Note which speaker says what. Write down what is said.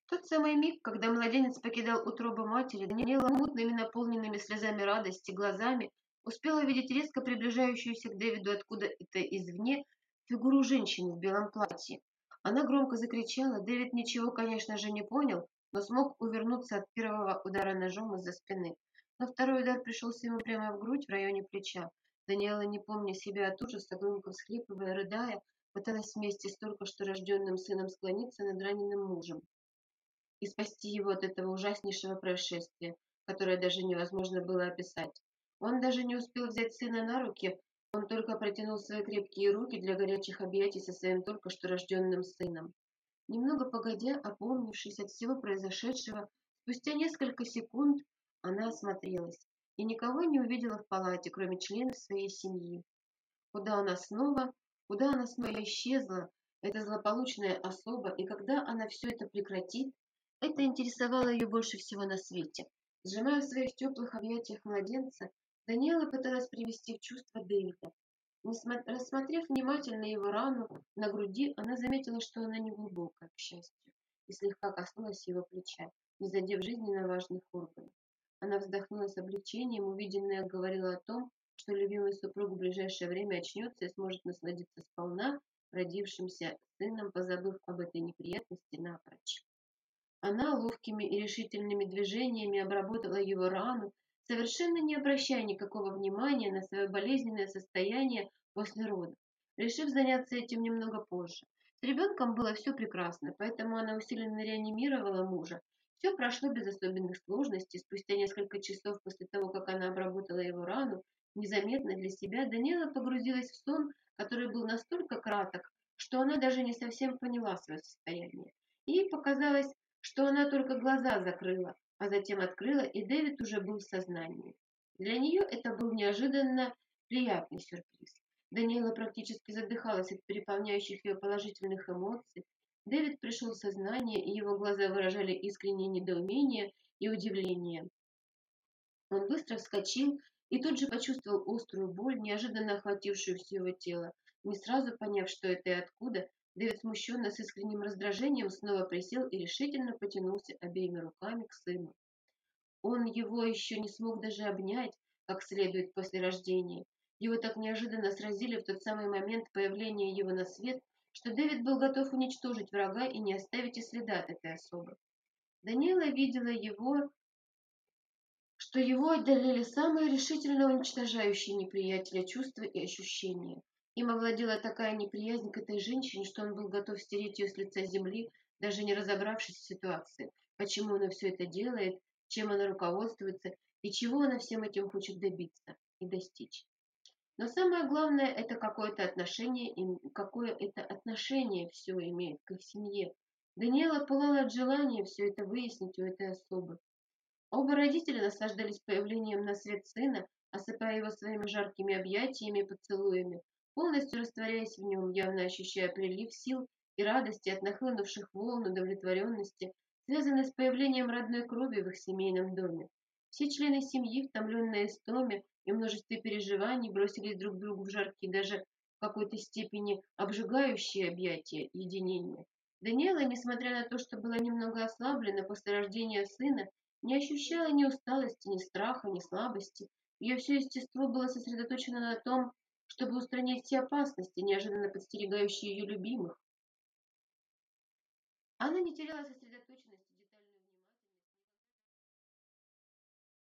Speaker 1: тот самый миг, когда младенец покидал утробу матери, Даниэла мутными, наполненными слезами радости глазами успела увидеть резко приближающуюся к Дэвиду откуда-то извне фигуру женщины в белом платье. Она громко закричала. Дэвид ничего, конечно же, не понял, но смог увернуться от первого удара ножом из-за спины. Но второй удар пришелся ему прямо в грудь в районе плеча. Даниэла, не помня себя от ужаса, громко всхлипывая, рыдая, пыталась вместе с только что рожденным сыном склониться над раненым мужем и спасти его от этого ужаснейшего происшествия, которое даже невозможно было описать. Он даже не успел взять сына на руки, он только протянул свои крепкие руки для горячих объятий со своим только что рожденным сыном. Немного погодя, опомнившись от всего произошедшего, спустя несколько секунд она осмотрелась и никого не увидела в палате, кроме членов своей семьи. Куда она снова, куда она снова исчезла, эта злополучная особа, и когда она все это прекратит, это интересовало ее больше всего на свете. Сжимая в своих теплых объятиях младенца, Даниэла пыталась привести в чувство Дэвида. Рассмотрев внимательно его рану на груди, она заметила, что она не глубокая, к счастью, и слегка коснулась его плеча, не задев жизненно важных органов. Она вздохнула с облегчением, увиденное говорило о том, что любимый супруг в ближайшее время очнется и сможет насладиться сполна родившимся сыном, позабыв об этой неприятности напрочь. Она ловкими и решительными движениями обработала его рану, совершенно не обращая никакого внимания на свое болезненное состояние после родов, решив заняться этим немного позже. С ребенком было все прекрасно, поэтому она усиленно реанимировала мужа. Все прошло без особенных сложностей. Спустя несколько часов после того, как она обработала его рану, незаметно для себя Даниэла погрузилась в сон, который был настолько краток, что она даже не совсем поняла свое состояние. Ей показалось, что она только глаза закрыла, а затем открыла, и Дэвид уже был в сознании. Для нее это был неожиданно приятный сюрприз. Даниэла практически задыхалась от переполняющих ее положительных эмоций. Дэвид пришел в сознание, и его глаза выражали искреннее недоумение и удивление. Он быстро вскочил и тут же почувствовал острую боль, неожиданно охватившую все его тело. Не сразу поняв, что это и откуда, Дэвид смущенно с искренним раздражением снова присел и решительно потянулся обеими руками к сыну. Он его еще не смог даже обнять, как следует после рождения. Его так неожиданно сразили в тот самый момент появления его на свет, что Дэвид был готов уничтожить врага и не оставить и следа от этой особы. Даниэла видела его, что его одолели самые решительно уничтожающие неприятеля чувства и ощущения. Им овладела такая неприязнь к этой женщине, что он был готов стереть ее с лица земли, даже не разобравшись в ситуации, почему она все это делает, чем она руководствуется и чего она всем этим хочет добиться и достичь. Но самое главное, это какое это отношение все имеет к их семье. Даниэла пылала от желания все это выяснить у этой особы. Оба родителя наслаждались появлением на свет сына, осыпая его своими жаркими объятиями и поцелуями, полностью растворяясь в нем, явно ощущая прилив сил и радости от нахлынувших волн удовлетворенности, связанной с появлением родной крови в их семейном доме. Все члены семьи, втомленные истоме и множестве переживаний, бросились друг другу в жаркие, даже в какой-то степени обжигающие объятия единения. Даниэла, несмотря на то, что была немного ослаблена после рождения сына, не ощущала ни усталости, ни страха, ни слабости. Ее все естество было сосредоточено на том, чтобы устранить все опасности, неожиданно подстерегающие ее любимых. Она не теряла сосредоточенности,